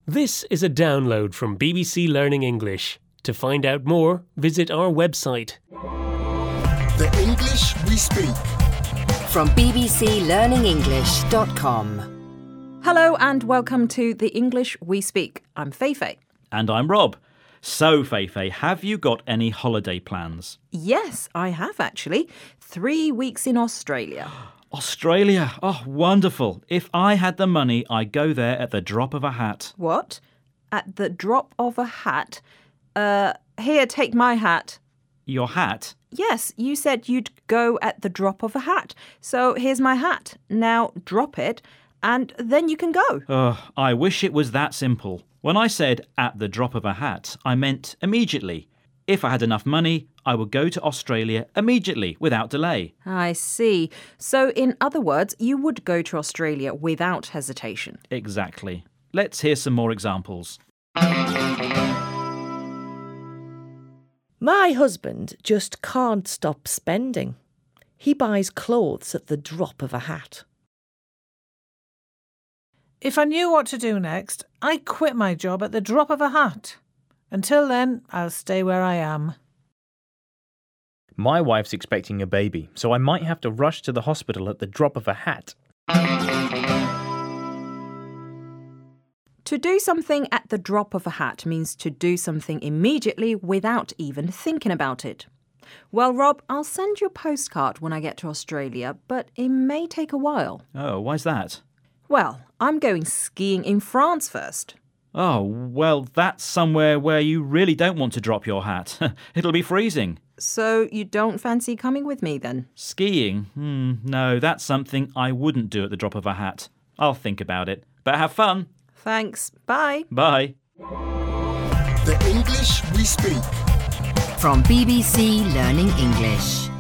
This is a download from BBC Learning English. To find out more, visit our website. The English we speak. From bbclearningenglish.com. Hello and welcome to The English We Speak. I'm Feifei. And I'm Rob. So, Feifei, have you got any holiday plans? Yes, I have actually. 3 weeks in Australia. Australia? Oh, wonderful. If I had the money, I'd go there at the drop of a hat. What? At the drop of a hat? Here, take my hat. Your hat? Yes, you said you'd go at the drop of a hat. So here's my hat. Now drop it and then you can go. I wish it was that simple. When I said at the drop of a hat, I meant immediately. If I had enough money, I would go to Australia immediately, without delay. I see. So in other words, you would go to Australia without hesitation. Exactly. Let's hear some more examples. My husband just can't stop spending. He buys clothes at the drop of a hat. If I knew what to do next, I'd quit my job at the drop of a hat. Until then, I'll stay where I am. My wife's expecting a baby, so I might have to rush to the hospital at the drop of a hat. To do something at the drop of a hat means to do something immediately without even thinking about it. Well, Rob, I'll send you a postcard when I get to Australia, but it may take a while. Oh, why's that? Well, I'm going skiing in France first. Oh, well, that's somewhere where you really don't want to drop your hat. It'll be freezing. So you don't fancy coming with me then? Skiing? No, that's something I wouldn't do at the drop of a hat. I'll think about it. But have fun. Thanks. Bye. Bye. The English we speak. From BBC Learning English.